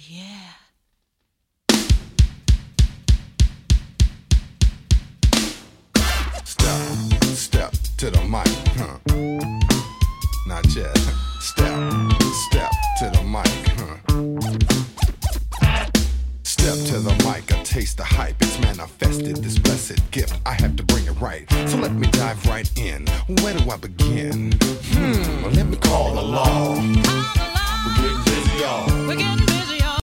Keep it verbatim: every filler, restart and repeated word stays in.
yeah. Step, step to the mic, huh? Not yet. Step, step to the mic, huh? Step to the mic, I taste the hype. It's manifested, this blessed gift. I have to bring it right. So let me dive right in. Where do I begin? Hmm, let me call the law. We're getting busy, y'all. We're getting